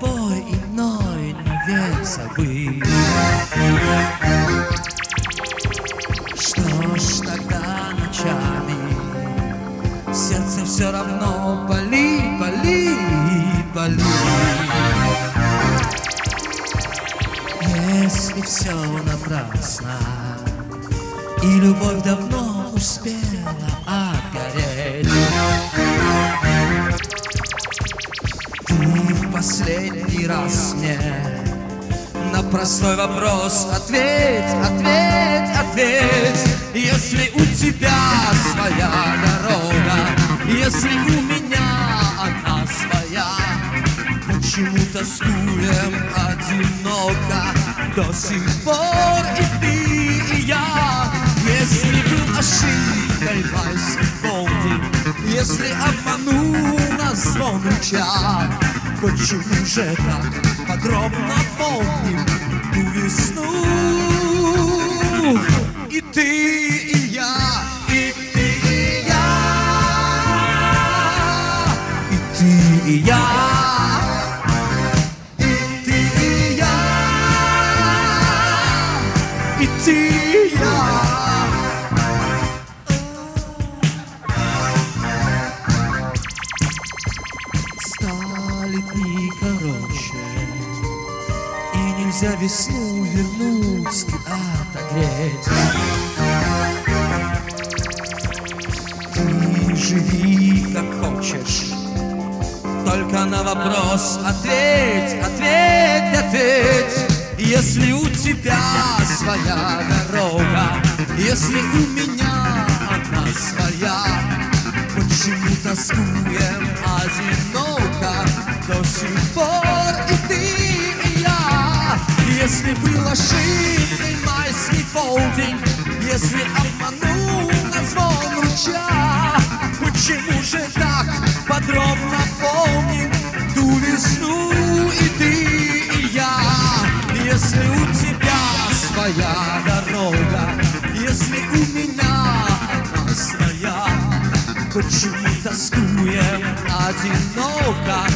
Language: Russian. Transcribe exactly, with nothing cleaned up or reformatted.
тобой и мной навек забыть. Что ж тогда ночами сердце все равно болит, болит, болит. Если все напрасно и любовь давно успела обгореть, ты в последний раз мне на простой вопрос ответь, ответь, ответь. Если у тебя своя дорога, если у меня она своя, почему тоскуем одиноко до сих пор и ты, и я? Если был ошибкой майский полдень, если обманул нас звон ручья, почему же так подробно помним ту весну? И ты, и я, и ты, и я, и ты, и я, и ты, и я, и ты, и я. Стали дни короче, и нельзя весну вернуть и отогреть. Ты живи как хочешь, только на вопрос ответь, ответь, ответь. Если у тебя своя дорога, если у меня она своя, почему тоскуем одиноко до сих пор и ты, и я? Если был ошибкой майский полдень, если обманул нас звон ручья, почему же так подробно помним ту весну и ты, и я? Если у тебя своя дорога, если у меня она своя, почему тоскуем одиноко